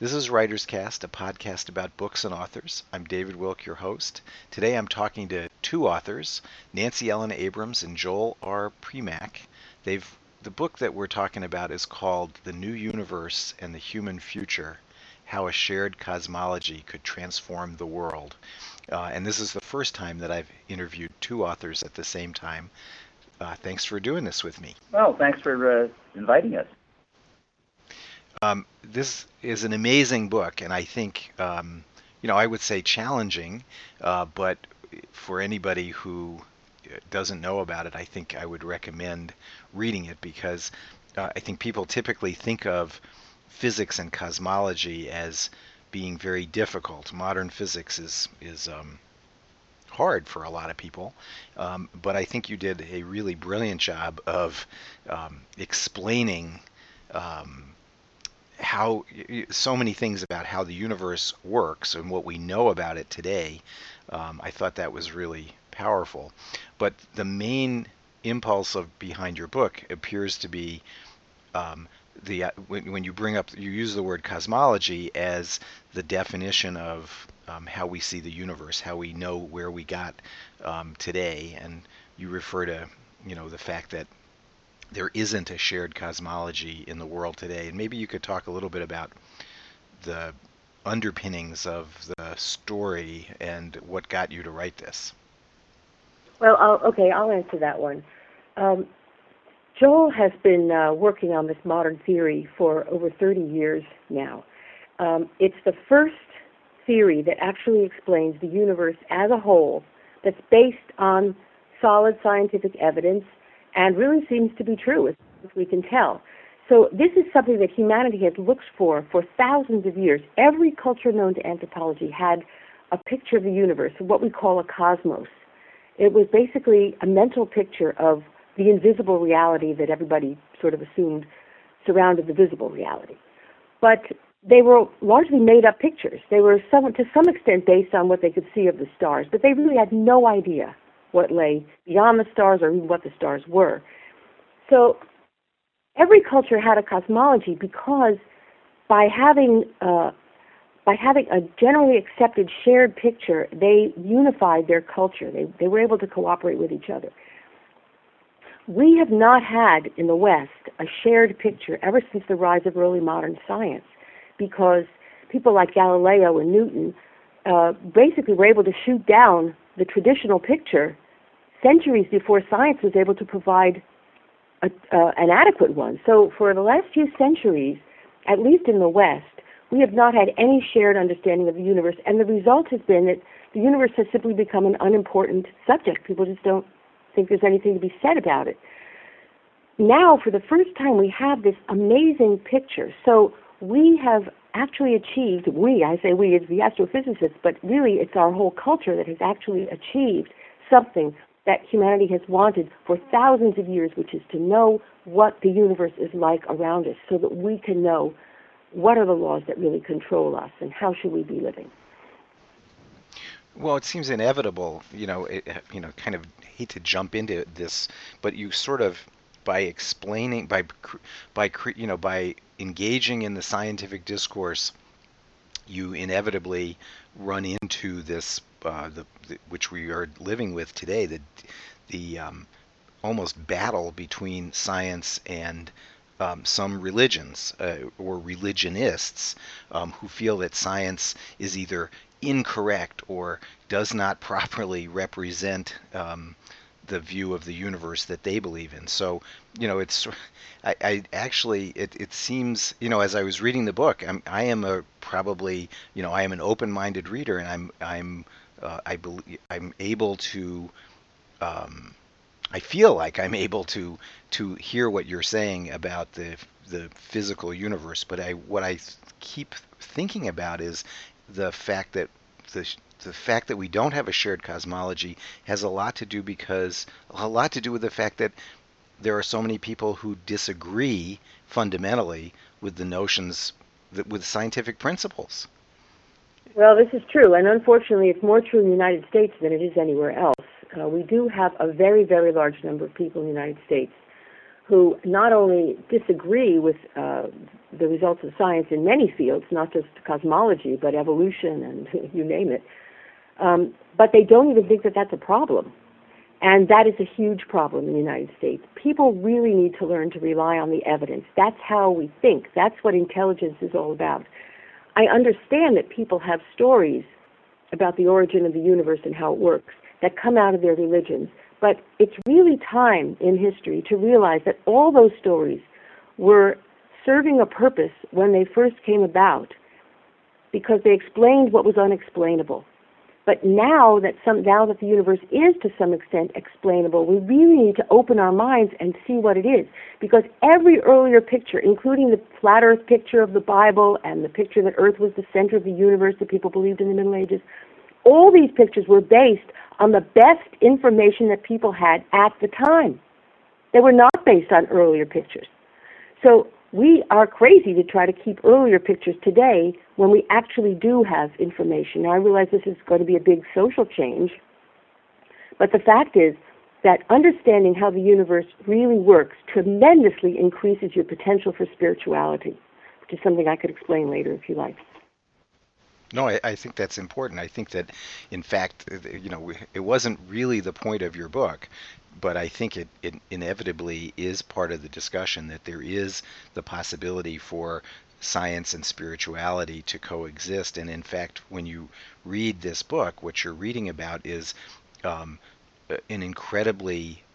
This is Writer's Cast, a podcast about books and authors. I'm David Wilk, your host. Today I'm talking to two authors, Nancy Ellen Abrams and Joel R. Primack. The book that we're talking about is called The New Universe and the Human Future: How a Shared Cosmology Could Transform the World. And this is the first time that I've interviewed two authors at the same time. Thanks for doing this with me. Well, thanks for inviting us. This is an amazing book, and I think, I would say challenging, but for anybody who doesn't know about it, I think I would recommend reading it because I think people typically think of physics and cosmology as being very difficult. Modern physics is hard for a lot of people, but I think you did a really brilliant job of explaining how so many things about how the universe works and what we know about it today. I thought that was really powerful. But the main impulse behind your book appears to be when you use the word cosmology as the definition of how we see the universe, how we know where we got today, and you refer to the fact that there isn't a shared cosmology in the world today. And maybe you could talk a little bit about the underpinnings of the story and what got you to write this. Well, I'll answer that one. Joel has been working on this modern theory for over 30 years now. It's the first theory that actually explains the universe as a whole that's based on solid scientific evidence and really seems to be true, as we can tell. So this is something that humanity has looked for thousands of years. Every culture known to anthropology had a picture of the universe, what we call a cosmos. It was basically a mental picture of the invisible reality that everybody sort of assumed surrounded the visible reality. But they were largely made-up pictures. They were to some extent based on what they could see of the stars, but they really had no idea what lay beyond the stars or even what the stars were. So every culture had a cosmology because by having a generally accepted shared picture, they unified their culture. They were able to cooperate with each other. We have not had in the West a shared picture ever since the rise of early modern science, because people like Galileo and Newton basically were able to shoot down the traditional picture centuries before science was able to provide an adequate one. So for the last few centuries, at least in the West, we have not had any shared understanding of the universe, and the result has been that the universe has simply become an unimportant subject. People just don't think there's anything to be said about it. Now, for the first time, we have this amazing picture. So we have actually achieved, I say we as the astrophysicists, but really it's our whole culture that has actually achieved something that humanity has wanted for thousands of years, which is to know what the universe is like around us so that we can know what are the laws that really control us and how should we be living. Well, it seems inevitable, kind of hate to jump into this, but you sort of, by explaining, by engaging in the scientific discourse, you inevitably run into this, which we are living with today, the almost battle between science and some religions or religionists who feel that science is either incorrect or does not properly represent the view of the universe that they believe in. So, it's I actually it seems, as I was reading the book, I am an open-minded reader, and I'm able to I feel like I'm able to hear what you're saying about the physical universe, but what I keep thinking about is the fact that the fact that we don't have a shared cosmology has a lot to do with the fact that there are so many people who disagree fundamentally with the notions with scientific principles. Well, this is true, and unfortunately it's more true in the United States than it is anywhere else. We do have a very, very large number of people in the United States who not only disagree with the results of science in many fields, not just cosmology, but evolution and you name it, but they don't even think that that's a problem. And that is a huge problem in the United States. People really need to learn to rely on the evidence. That's how we think. That's what intelligence is all about. I understand that people have stories about the origin of the universe and how it works that come out of their religions. But it's really time in history to realize that all those stories were serving a purpose when they first came about because they explained what was unexplainable. But now that the universe is to some extent explainable, we really need to open our minds and see what it is. Because every earlier picture, including the flat earth picture of the Bible and the picture that Earth was the center of the universe that people believed in the Middle Ages, all these pictures were based on the best information that people had at the time. They were not based on earlier pictures. So we are crazy to try to keep earlier pictures today when we actually do have information. Now, I realize this is going to be a big social change, but the fact is that understanding how the universe really works tremendously increases your potential for spirituality, which is something I could explain later if you like. No, I think that's important. I think that, in fact, it wasn't really the point of your book, but I think it inevitably is part of the discussion that there is the possibility for science and spirituality to coexist. And in fact, when you read this book, what you're reading about is an incredibly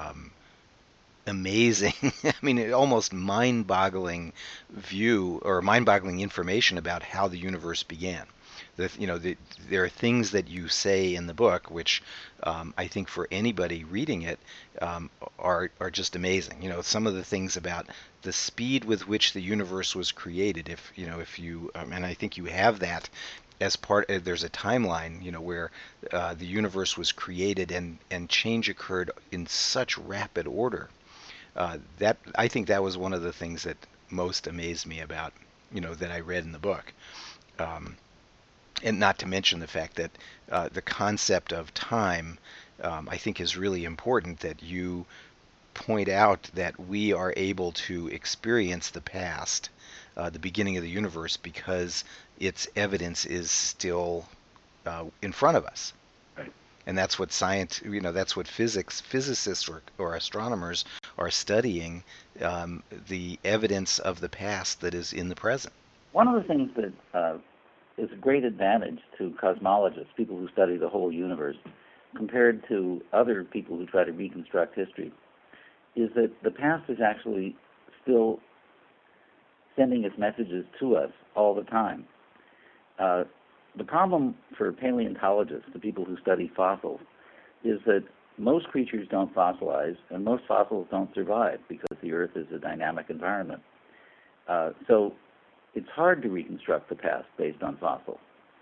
amazing, I mean, almost mind-boggling view or mind-boggling information about how the universe began. There are things that you say in the book which I think for anybody reading it are just amazing. Some of the things about the speed with which the universe was created. If you and I think you have that as part. There's a timeline, where the universe was created and change occurred in such rapid order. That I think that was one of the things that most amazed me about that I read in the book. And not to mention the fact that the concept of time, I think, is really important, that you point out that we are able to experience the past, the beginning of the universe, because its evidence is still in front of us. Right. And that's what science, that's what physicists or astronomers are studying, the evidence of the past that is in the present. One of the things that is a great advantage to cosmologists, people who study the whole universe, compared to other people who try to reconstruct history, is that the past is actually still sending its messages to us all the time. The problem for paleontologists, the people who study fossils, is that most creatures don't fossilize and most fossils don't survive because the Earth is a dynamic environment. So it's hard to reconstruct the past based on fossils.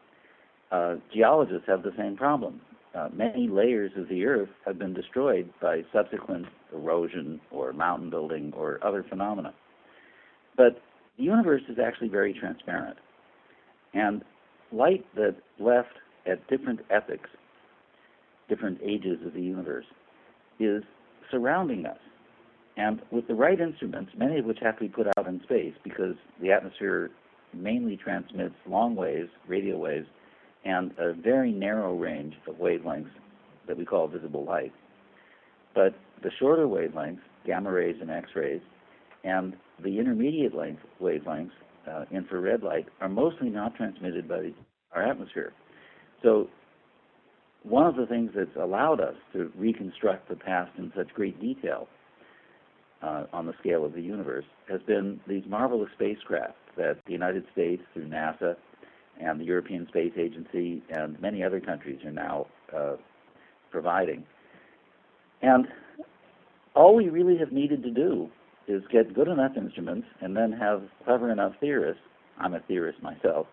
Geologists have the same problem. Many layers of the Earth have been destroyed by subsequent erosion or mountain building or other phenomena. But the universe is actually very transparent. And light that left at different epochs, different ages of the universe, is surrounding us. And with the right instruments, many of which have to be put out in space because the atmosphere mainly transmits long waves, radio waves, and a very narrow range of wavelengths that we call visible light. But the shorter wavelengths, gamma rays and X-rays, and the intermediate length wavelengths, infrared light, are mostly not transmitted by our atmosphere. So one of the things that's allowed us to reconstruct the past in such great detail on the scale of the universe has been these marvelous spacecraft that the United States, through NASA, and the European Space Agency, and many other countries are now providing. And all we really have needed to do is get good enough instruments and then have clever enough theorists, I'm a theorist myself,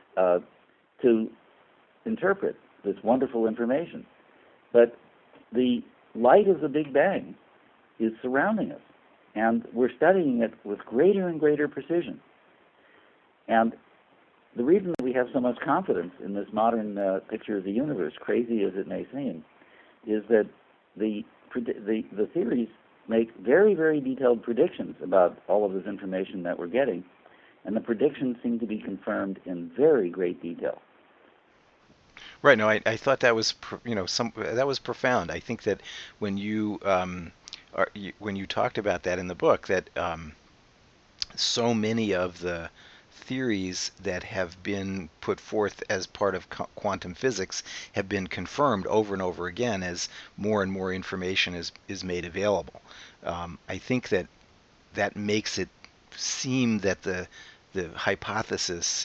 to interpret this wonderful information. But the light of the Big Bang is surrounding us, and we're studying it with greater and greater precision. And the reason that we have so much confidence in this modern picture of the universe, crazy as it may seem, is that the theories make very, very detailed predictions about all of this information that we're getting, and the predictions seem to be confirmed in very great detail. Right. No, I thought that was that was profound. I think that when when you talked about that in the book, that so many of the theories that have been put forth as part of quantum physics have been confirmed over and over again as more and more information is made available. I think that that makes it seem that the hypothesis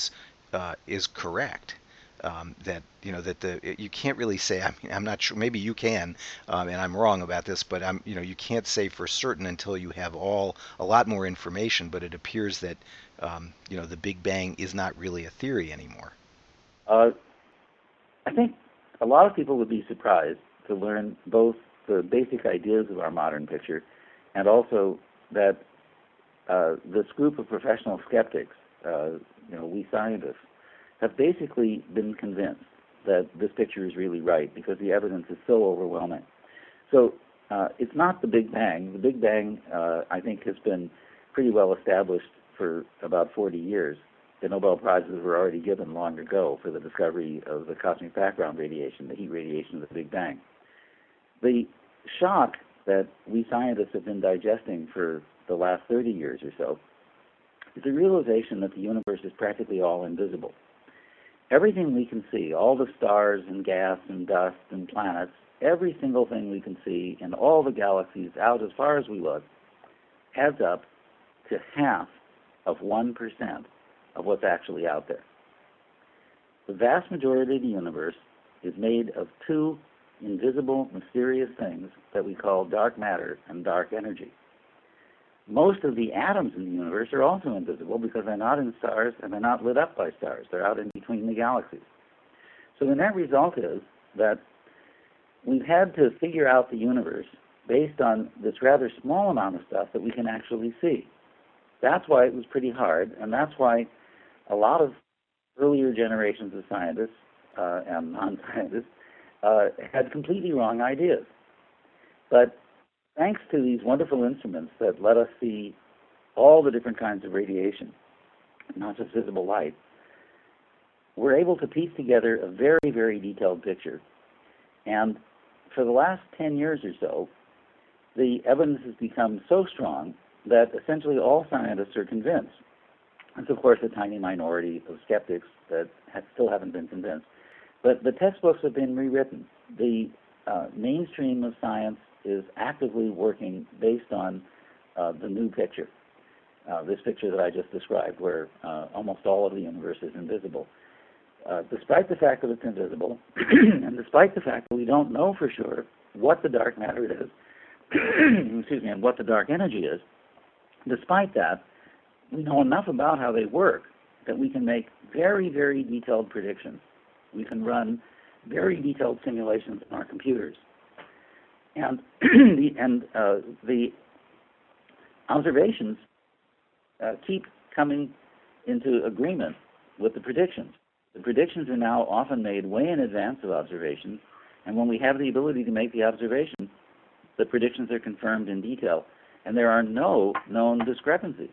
is correct. That that you can't really say. I mean, I'm not sure. Maybe you can, and I'm wrong about this. But you can't say for certain until you have a lot more information. But it appears that the Big Bang is not really a theory anymore. I think a lot of people would be surprised to learn both the basic ideas of our modern picture, and also that this group of professional skeptics, we scientists, have basically been convinced that this picture is really right because the evidence is so overwhelming. So it's not the Big Bang. The Big Bang, I think, has been pretty well established for about 40 years. The Nobel Prizes were already given long ago for the discovery of the cosmic background radiation, the heat radiation of the Big Bang. The shock that we scientists have been digesting for the last 30 years or so is the realization that the universe is practically all invisible. Everything we can see, all the stars and gas and dust and planets, every single thing we can see in all the galaxies out as far as we look, adds up to half of 1% of what's actually out there. The vast majority of the universe is made of two invisible, mysterious things that we call dark matter and dark energy. Most of the atoms in the universe are also invisible because they're not in stars and they're not lit up by stars. They're out in between the galaxies. So the net result is that we've had to figure out the universe based on this rather small amount of stuff that we can actually see. That's why it was pretty hard, and that's why a lot of earlier generations of scientists and non-scientists had completely wrong ideas. But thanks to these wonderful instruments that let us see all the different kinds of radiation, not just visible light, we're able to piece together a very, very detailed picture. And for the last 10 years or so, the evidence has become so strong that essentially all scientists are convinced. There's, of course, a tiny minority of skeptics that still haven't been convinced. But the textbooks have been rewritten. The mainstream of science is actively working based on the new picture, this picture that I just described, where almost all of the universe is invisible. Despite the fact that it's invisible, and despite the fact that we don't know for sure what the dark matter is, excuse me, and what the dark energy is, despite that, we know enough about how they work that we can make very, very detailed predictions. We can run very detailed simulations in our computers. And the observations keep coming into agreement with the predictions. The predictions are now often made way in advance of observations, and when we have the ability to make the observation, the predictions are confirmed in detail, and there are no known discrepancies.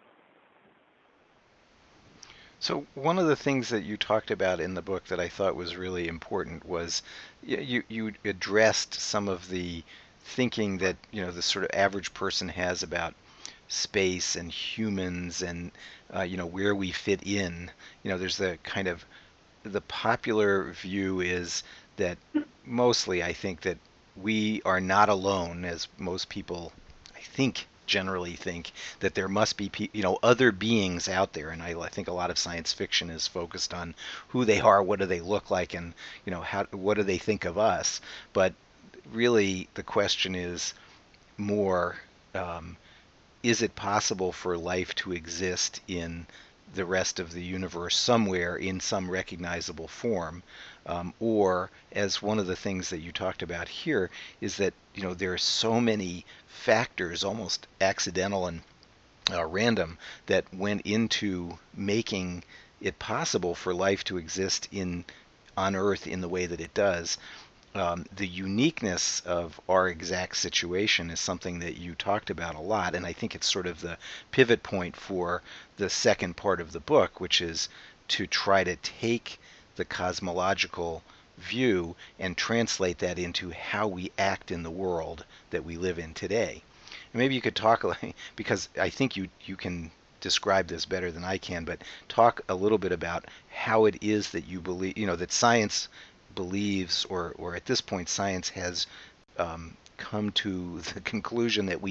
So one of the things that you talked about in the book that I thought was really important was you addressed some of the thinking that the sort of average person has about space and humans and where we fit in. There's the kind of the popular view is that mostly I think that we are not alone, as most people I think generally think that there must be other beings out there, and I think a lot of science fiction is focused on who they are, what do they look like, and what do they think of us. But really the question is more, is it possible for life to exist in the rest of the universe somewhere in some recognizable form? Or, as one of the things that you talked about here, is that there are so many factors, almost accidental and random, that went into making it possible for life to exist on Earth in the way that it does. the uniqueness of our exact situation is something that you talked about a lot, and I think it's sort of the pivot point for the second part of the book, which is to try to take the cosmological view and translate that into how we act in the world that we live in today. And maybe you could talk, because I think you can describe this better than I can, but talk a little bit about how it is that you believe, that science believes, or at this point, science has come to the conclusion that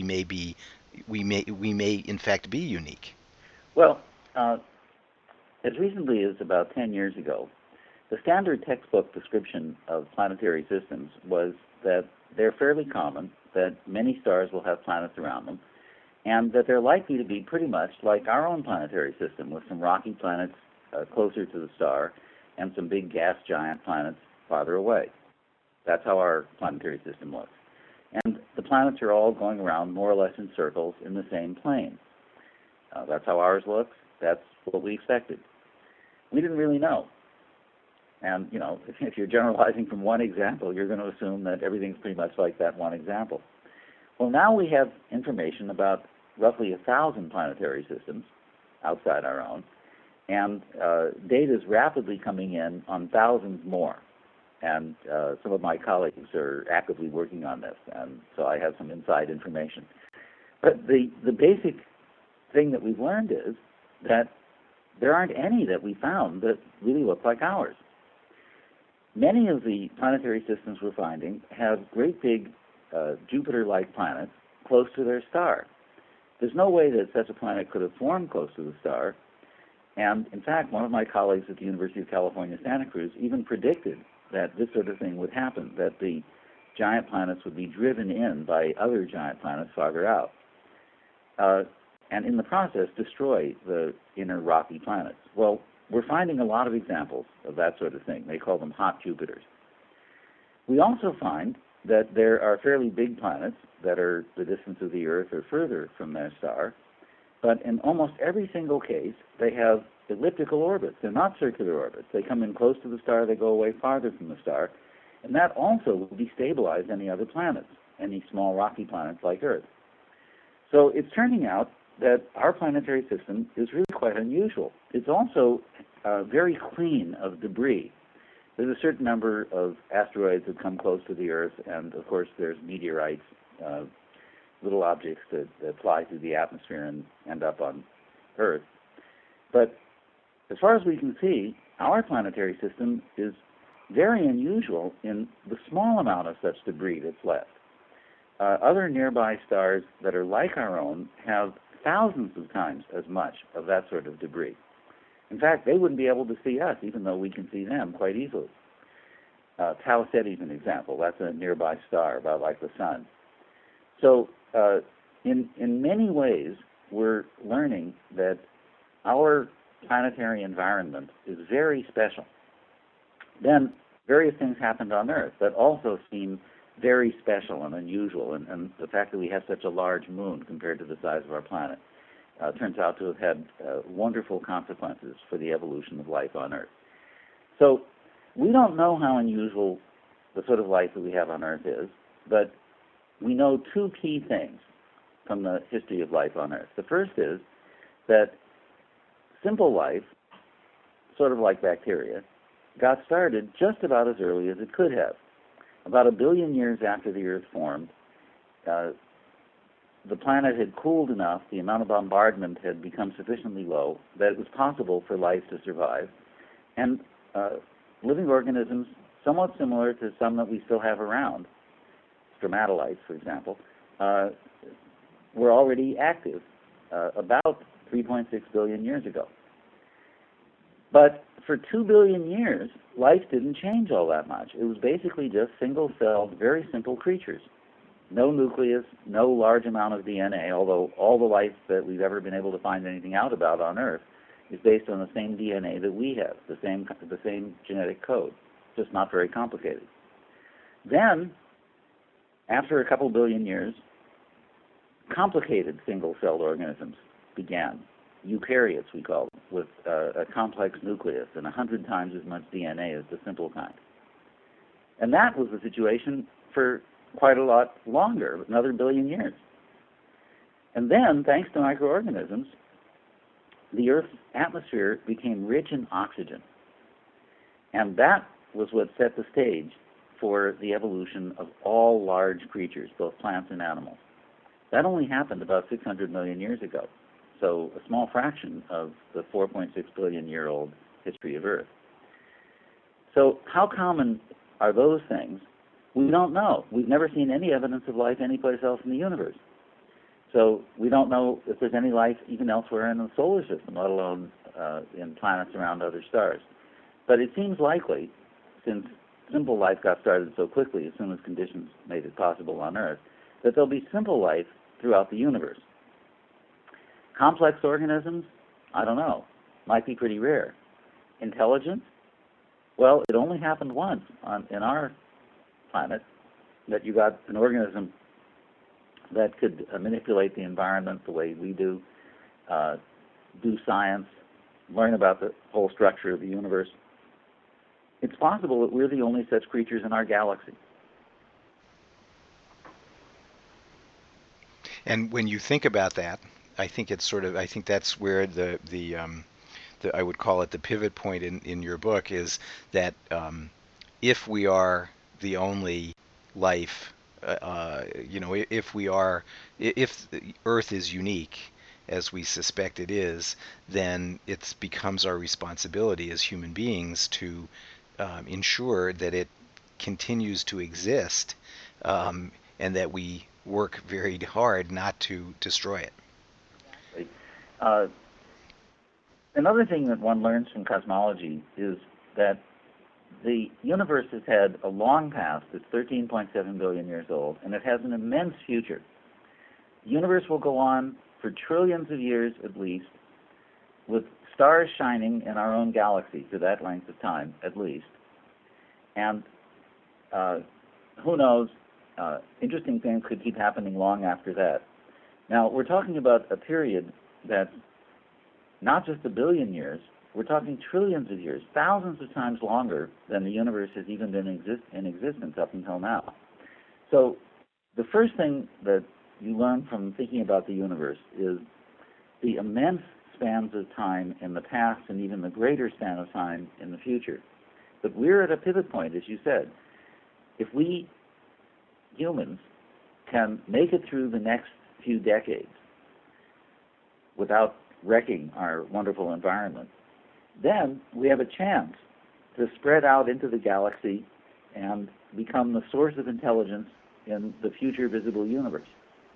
we may in fact be unique. Well, as recently as about 10 years ago, the standard textbook description of planetary systems was that they're fairly common, that many stars will have planets around them, and that they're likely to be pretty much like our own planetary system, with some rocky planets closer to the star and some big gas giant planets farther away. That's how our planetary system looks. And the planets are all going around more or less in circles in the same plane. That's how ours looks. That's what we expected. We didn't really know. And, if you're generalizing from one example, you're going to assume that everything's pretty much like that one example. Well, now we have information about roughly 1,000 planetary systems outside our own, and data is rapidly coming in on thousands more. And some of my colleagues are actively working on this, and so I have some inside information. But the basic thing that we've learned is that there aren't any that we found that really look like ours. Many of the planetary systems we're finding have great big Jupiter-like planets close to their star. There's no way that such a planet could have formed close to the star. And in fact, one of my colleagues at the University of California, Santa Cruz, even predicted that this sort of thing would happen, that the giant planets would be driven in by other giant planets farther out, and in the process destroy the inner rocky planets. Well, we're finding a lot of examples of that sort of thing. They call them hot Jupiters. We also find that there are fairly big planets that are the distance of the Earth or further from their star, but in almost every single case, they have elliptical orbits. They're not circular orbits. They come in close to the star, they go away farther from the star, and that also will destabilize any other planets, any small rocky planets like Earth. So it's turning out that our planetary system is really quite unusual. It's also very clean of debris. There's a certain number of asteroids that come close to the Earth, and of course there's meteorites, little objects that fly through the atmosphere and end up on Earth. But as far as we can see, our planetary system is very unusual in the small amount of such debris that's left. Other nearby stars that are like our own have thousands of times as much of that sort of debris. In fact, they wouldn't be able to see us, even though we can see them quite easily. Tau Ceti is an example. That's a nearby star, about like the Sun. So in many ways, we're learning that our planetary environment is very special. Then various things happened on Earth that also seem very special and unusual, and the fact that we have such a large moon compared to the size of our planet turns out to have had wonderful consequences for the evolution of life on Earth. So we don't know how unusual the sort of life that we have on Earth is, but we know two key things from the history of life on Earth. The first is that simple life, sort of like bacteria, got started just about as early as it could have. About 1 billion years after the Earth formed, the planet had cooled enough, the amount of bombardment had become sufficiently low that it was possible for life to survive. And living organisms, somewhat similar to some that we still have around, stromatolites, for example, were already active about 3.6 billion years ago. But for 2 billion years, life didn't change all that much. It was basically just single-celled, very simple creatures. No nucleus, no large amount of DNA, although all the life that we've ever been able to find anything out about on Earth is based on the same DNA that we have, the same genetic code, just not very complicated. Then, after a couple billion years, complicated single-celled organisms began. Eukaryotes, we call them, with a complex nucleus and 100 times as much DNA as the simple kind. And that was the situation for quite a lot longer, another billion years. And then, thanks to microorganisms, the Earth's atmosphere became rich in oxygen. And that was what set the stage for the evolution of all large creatures, both plants and animals. That only happened about 600 million years ago, so a small fraction of the 4.6 billion year old history of Earth. So how common are those things? We don't know. We've never seen any evidence of life anyplace else in the universe. So we don't know if there's any life even elsewhere in the solar system, let alone in planets around other stars. But it seems likely, since simple life got started so quickly as soon as conditions made it possible on Earth, that there'll be simple life throughout the universe. Complex organisms? I don't know. Might be pretty rare. Intelligence? Well, it only happened once in our planet, that you got an organism that could manipulate the environment the way we do science, learn about the whole structure of the universe. It's possible that we're the only such creatures in our galaxy. And when you think about that, I think I think that's where I would call it the pivot point in your book is that if we are the only life, if Earth is unique, as we suspect it is, then it becomes our responsibility as human beings to ensure that it continues to exist, and that we work very hard not to destroy it. Uh, Another thing that one learns from cosmology is that the universe has had a long past. It's 13.7 billion years old, and it has an immense future. The universe will go on for trillions of years at least, with stars shining in our own galaxy for that length of time at least. And who knows, interesting things could keep happening long after that. Now, we're talking about a period that's not just a billion years, we're talking trillions of years, thousands of times longer than the universe has even been in existence up until now. So the first thing that you learn from thinking about the universe is the immense spans of time in the past and even the greater span of time in the future. But we're at a pivot point, as you said. If we humans can make it through the next few decades without wrecking our wonderful environment, then we have a chance to spread out into the galaxy and become the source of intelligence in the future visible universe.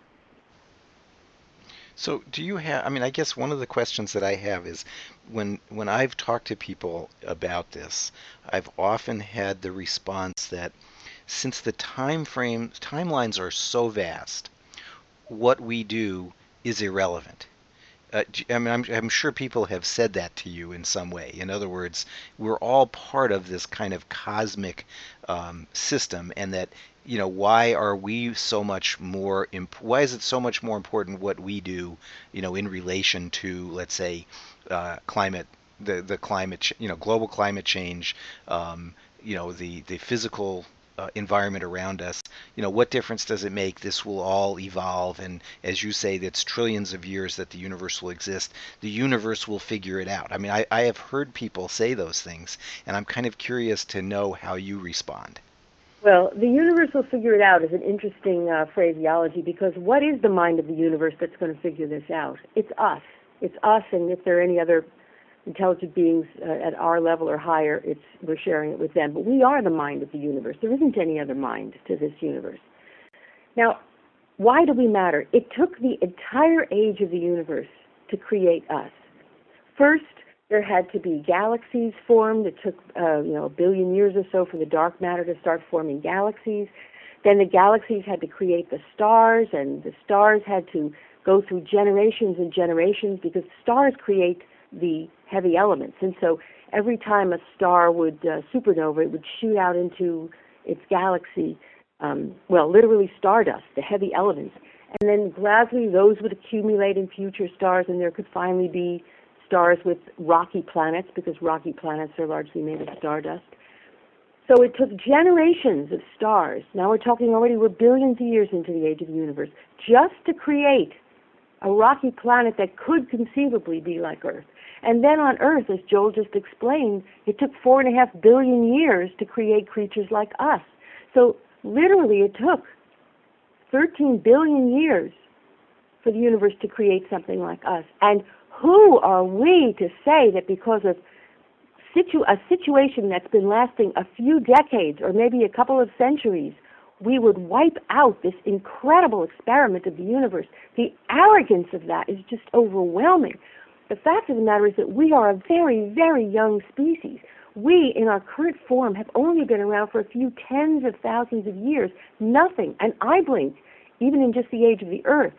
So do you have, I guess one of the questions that I have is when I've talked to people about this, I've often had the response that since the timelines are so vast, what we do is irrelevant. I'm sure people have said that to you in some way. In other words, we're all part of this kind of cosmic system, and that why are we so much more? Why is it so much more important what we do, in relation to, let's say, climate, the climate, global climate change, the physical environment around us. What difference does it make? This will all evolve, and as you say, that's trillions of years that the universe will exist. The universe will figure it out. I have heard people say those things, and I'm kind of curious to know how you respond. Well, the universe will figure it out is an interesting phraseology, because what is the mind of the universe that's going to figure this out? It's us. It's us, and if there are any other intelligent beings at our level or higher, we're sharing it with them. But we are the mind of the universe. There isn't any other mind to this universe. Now, why do we matter? It took the entire age of the universe to create us. First, there had to be galaxies formed. It took a billion years or so for the dark matter to start forming galaxies. Then the galaxies had to create the stars, and the stars had to go through generations and generations, because stars create the heavy elements. And so every time a star would supernova, it would shoot out into its galaxy, literally stardust, the heavy elements. And then gradually those would accumulate in future stars, and there could finally be stars with rocky planets, because rocky planets are largely made of stardust. So it took generations of stars. Now we're talking already, we're billions of years into the age of the universe, just to create a rocky planet that could conceivably be like Earth. And then on Earth, as Joel just explained, it took 4.5 billion years to create creatures like us. So literally it took 13 billion years for the universe to create something like us. And who are we to say that because of a situation that's been lasting a few decades or maybe a couple of centuries, we would wipe out this incredible experiment of the universe? The arrogance of that is just overwhelming. The fact of the matter is that we are a very, very young species. We, in our current form, have only been around for a few tens of thousands of years, nothing, an eye blink, even in just the age of the Earth.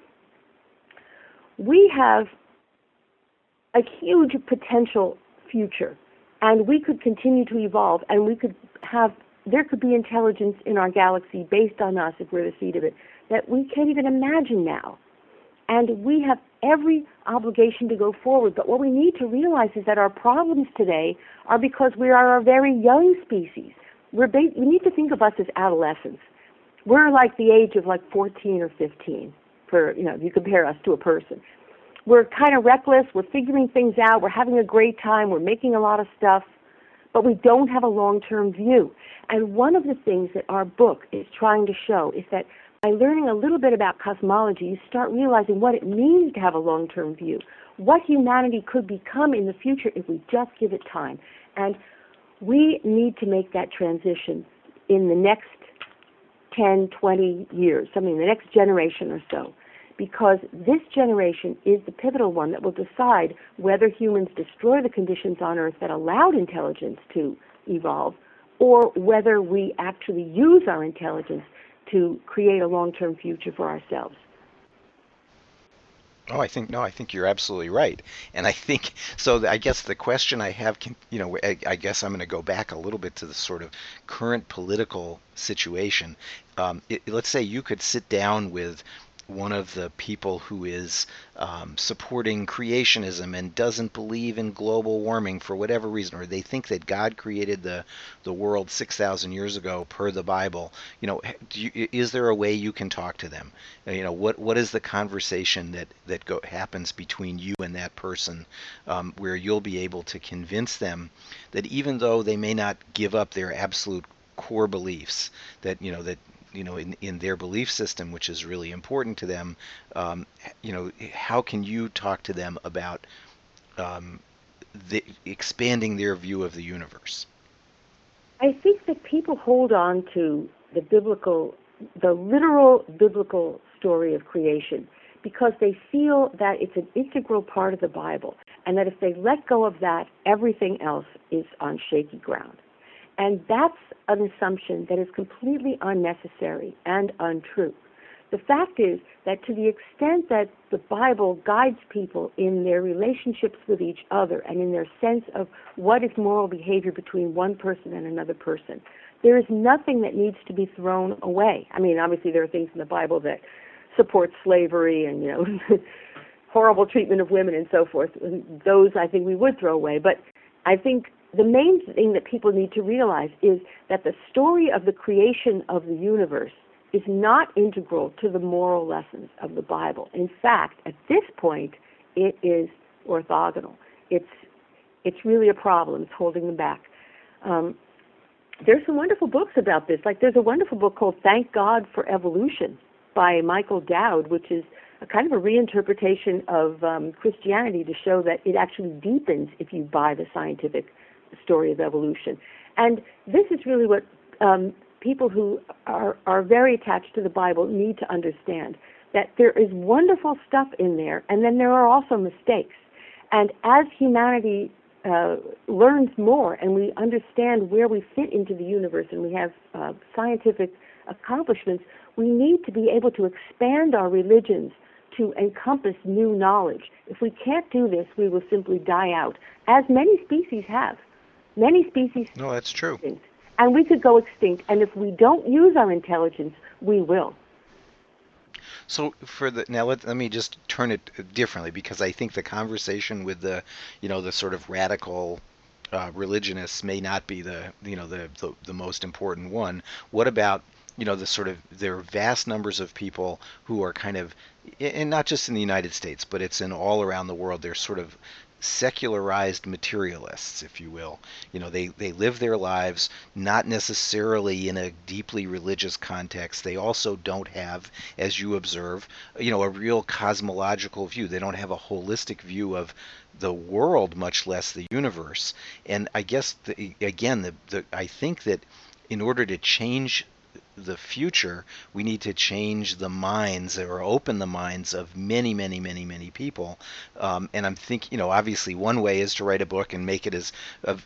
We have a huge potential future, and we could continue to evolve, and there could be intelligence in our galaxy based on us, if we're the seed of it, that we can't even imagine now. And we have every obligation to go forward. But what we need to realize is that our problems today are because we are a very young species. We need to think of us as adolescents. We're like the age of like 14 or 15, if you compare us to a person. We're kind of reckless. We're figuring things out. We're having a great time. We're making a lot of stuff. But we don't have a long-term view. And one of the things that our book is trying to show is that by learning a little bit about cosmology, you start realizing what it means to have a long-term view, what humanity could become in the future if we just give it time. And we need to make that transition in the next 10, 20 years, the next generation or so, because this generation is the pivotal one that will decide whether humans destroy the conditions on Earth that allowed intelligence to evolve, or whether we actually use our intelligence to create a long-term future for ourselves. Oh, I think you're absolutely right. And I think so. I guess the question I have, I guess I'm going to go back a little bit to the sort of current political situation. Let's say you could sit down with one of the people who is supporting creationism and doesn't believe in global warming for whatever reason, or they think that God created the world 6,000 years ago per the Bible. Is there a way you can talk to them? What is the conversation that happens between you and that person, where you'll be able to convince them that even though they may not give up their absolute core beliefs, that in their belief system, which is really important to them, how can you talk to them about expanding their view of the universe? I think that people hold on to the literal biblical story of creation because they feel that it's an integral part of the Bible, and that if they let go of that, everything else is on shaky ground. And that's an assumption that is completely unnecessary and untrue. The fact is that to the extent that the Bible guides people in their relationships with each other and in their sense of what is moral behavior between one person and another person, there is nothing that needs to be thrown away. I mean, obviously there are things in the Bible that support slavery and, horrible treatment of women and so forth. Those I think we would throw away. But I think the main thing that people need to realize is that the story of the creation of the universe is not integral to the moral lessons of the Bible. In fact, at this point, it is orthogonal. It's really a problem. It's holding them back. There's some wonderful books about this. Like there's a wonderful book called Thank God for Evolution by Michael Dowd, which is a kind of a reinterpretation of Christianity to show that it actually deepens if you buy the scientific story of evolution. And this is really what people who are very attached to the Bible need to understand, that there is wonderful stuff in there, and then there are also mistakes. And as humanity learns more and we understand where we fit into the universe and we have scientific accomplishments, we need to be able to expand our religions to encompass new knowledge. If we can't do this, we will simply die out, as many species have. Many species. No, that's true. And we could go extinct. And if we don't use our intelligence, we will. So now let me just turn it differently, because I think the conversation with the sort of radical religionists may not be the most important one. What about the sort of there are vast numbers of people who are kind of, and not just in the United States, but it's in all around the world. They're sort of secularized materialists, if you will. They live their lives not necessarily in a deeply religious context. They also don't have, as you observe, a real cosmological view. They don't have a holistic view of the world, much less the universe. And I guess I think that in order to change the future, we need to change the minds or open the minds of many, many, many, many people. And I'm thinking, obviously, one way is to write a book and make it as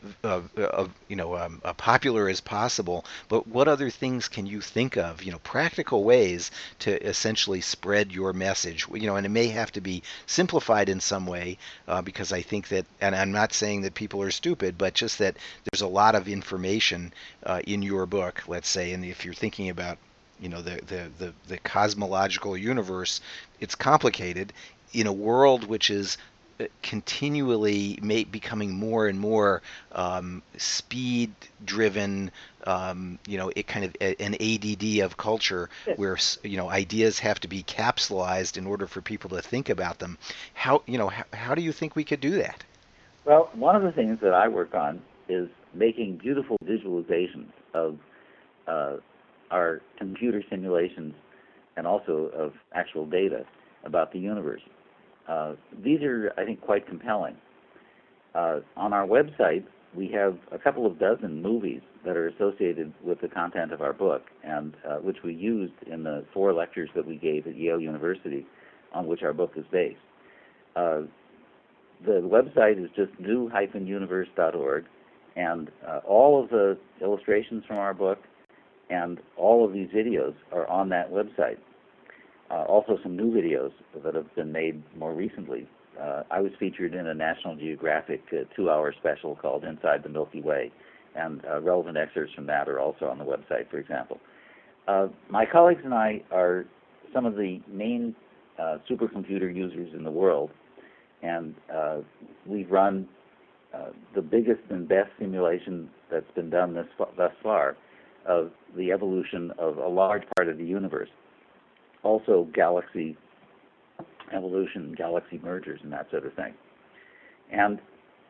popular as possible. But what other things can you think of? Practical ways to essentially spread your message. And it may have to be simplified in some way, because I think that, and I'm not saying that people are stupid, but just that there's a lot of information in your book, let's say, and if you're thinking about the cosmological universe, it's complicated in a world which is continually becoming more and more speed driven, it kind of an ADD of culture where ideas have to be capsulized in order for people to think about them. How do you think we could do that? Well, one of the things that I work on is making beautiful visualizations of our computer simulations and also of actual data about the universe. These are, I think, quite compelling. On our website, we have a couple of dozen movies that are associated with the content of our book, and which we used in the 4 lectures that we gave at Yale University, on which our book is based. The website is just new-universe.org, and all of the illustrations from our book and all of these videos are on that website. Also some new videos that have been made more recently. I was featured in a National Geographic 2-hour special called Inside the Milky Way, and relevant excerpts from that are also on the website, for example. My colleagues and I are some of the main supercomputer users in the world, and we've run the biggest and best simulation that's been done thus far of the evolution of a large part of the universe. Also galaxy evolution, galaxy mergers, and that sort of thing. And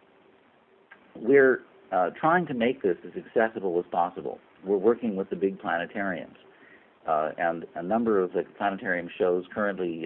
we're trying to make this as accessible as possible. We're working with the big planetariums, and a number of the planetarium shows currently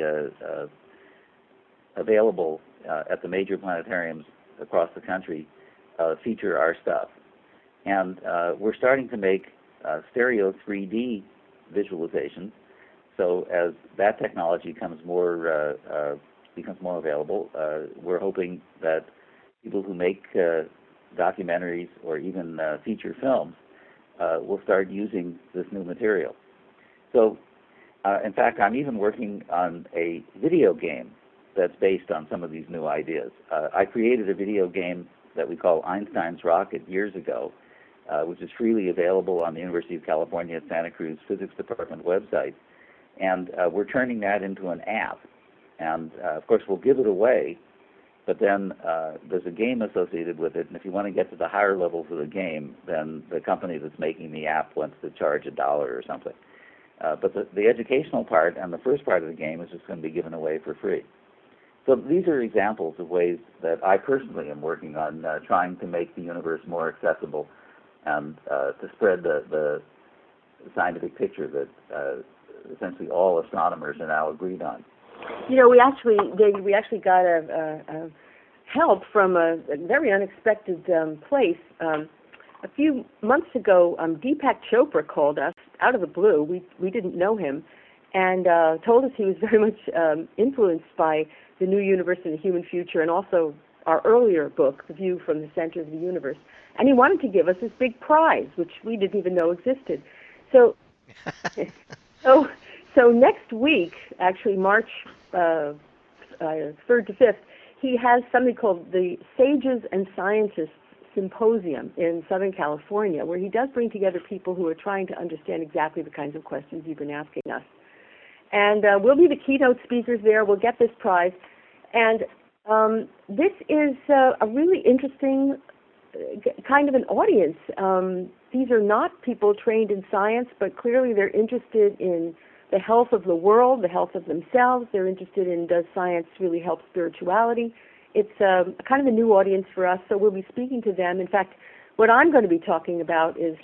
available at the major planetariums across the country feature our stuff. And we're starting to make stereo 3D visualization. So as that technology becomes more available, we're hoping that people who make documentaries or even feature films will start using this new material. So, in fact, I'm even working on a video game that's based on some of these new ideas. I created a video game that we call Einstein's Rocket years ago, which is freely available on the University of California at Santa Cruz Physics Department website. And we're turning that into an app. And, of course, we'll give it away, but then there's a game associated with it. And if you want to get to the higher levels of the game, then the company that's making the app wants to charge $1 or something. But the educational part and the first part of the game is just going to be given away for free. So these are examples of ways that I personally am working on trying to make the universe more accessible and to spread the scientific picture that essentially all astronomers are now agreed on. We actually got a help from a very unexpected place. A few months ago, Deepak Chopra called us out of the blue. We didn't know him, and told us he was very much influenced by The New Universe and the Human Future, and also our earlier book, The View from the Center of the Universe. And he wanted to give us this big prize, which we didn't even know existed. So, so next week, actually March 3rd to 5th, he has something called the Sages and Scientists Symposium in Southern California, where he does bring together people who are trying to understand exactly the kinds of questions you've been asking us. And we'll be the keynote speakers there. We'll get this prize. And this is a really interesting kind of an audience. These are not people trained in science, but clearly they're interested in the health of the world, the health of themselves. They're interested in, does science really help spirituality? It's kind of a new audience for us, so we'll be speaking to them. In fact, what I'm going to be talking about is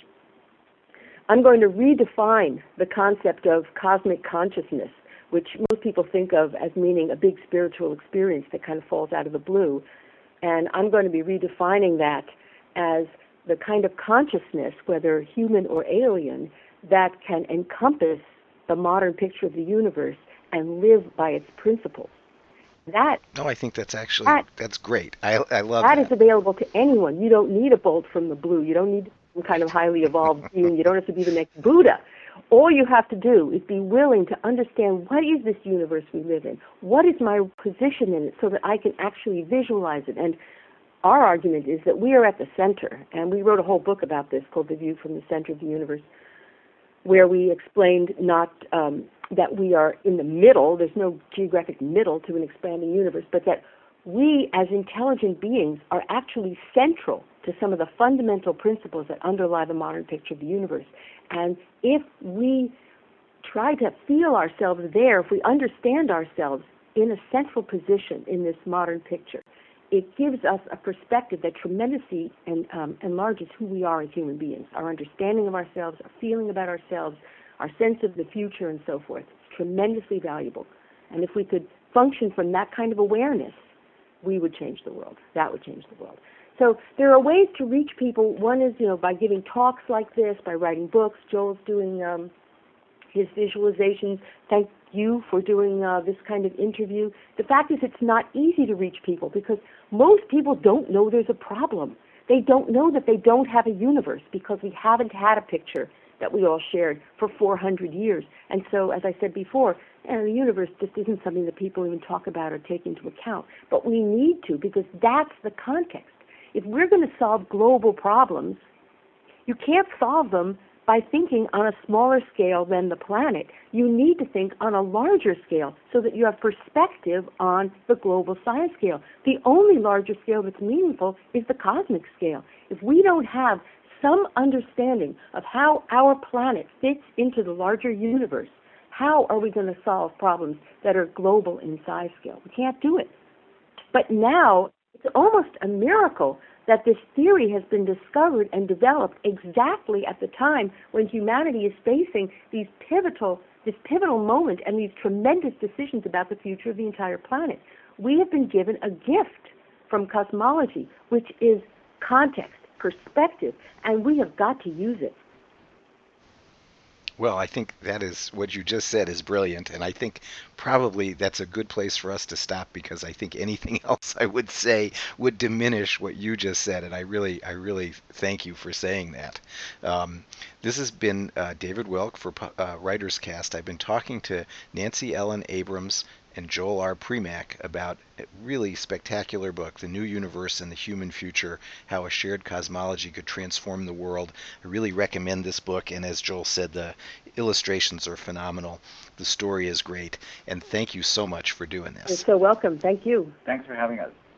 I'm going to redefine the concept of cosmic consciousness, which most people think of as meaning a big spiritual experience that kind of falls out of the blue. And I'm going to be redefining that as the kind of consciousness, whether human or alien, that can encompass the modern picture of the universe and live by its principles. No, I think that's actually, that's great. I love that. That is available to anyone. You don't need a bolt from the blue. You don't need some kind of highly evolved being. You don't have to be the next Buddha. All you have to do is be willing to understand, what is this universe we live in? What is my position in it, so that I can actually visualize it? And our argument is that we are at the center, and we wrote a whole book about this called The View from the Center of the Universe, where we explained not that we are in the middle, there's no geographic middle to an expanding universe, but that we as intelligent beings are actually central to some of the fundamental principles that underlie the modern picture of the universe. And if we try to feel ourselves there, if we understand ourselves in a central position in this modern picture, it gives us a perspective that tremendously enlarges who we are as human beings, our understanding of ourselves, our feeling about ourselves, our sense of the future, and so forth. It's tremendously valuable. And if we could function from that kind of awareness, we would change the world. That would change the world. So there are ways to reach people. One is, by giving talks like this, by writing books. Joel's doing his visualizations. Thank you for doing this kind of interview. The fact is, it's not easy to reach people because most people don't know there's a problem. They don't know that they don't have a universe because we haven't had a picture that we all shared for 400 years. And so, as I said before, the universe just isn't something that people even talk about or take into account. But we need to, because that's the context. If we're going to solve global problems, you can't solve them by thinking on a smaller scale than the planet. You need to think on a larger scale so that you have perspective on the global science scale. The only larger scale that's meaningful is the cosmic scale. If we don't have some understanding of how our planet fits into the larger universe, how are we going to solve problems that are global in size scale? We can't do it. But now, it's almost a miracle that this theory has been discovered and developed exactly at the time when humanity is facing this pivotal moment and these tremendous decisions about the future of the entire planet. We have been given a gift from cosmology, which is context, perspective, and we have got to use it. Well, I think that is what you just said is brilliant, and I think probably that's a good place for us to stop, because I think anything else I would say would diminish what you just said, and I really thank you for saying that. This has been David Wilk for Writers Cast. I've been talking to Nancy Ellen Abrams and Joel R. Premack about a really spectacular book, The New Universe and the Human Future, How a Shared Cosmology Could Transform the World. I really recommend this book, and as Joel said, the illustrations are phenomenal. The story is great, and thank you so much for doing this. You're so welcome. Thank you. Thanks for having us.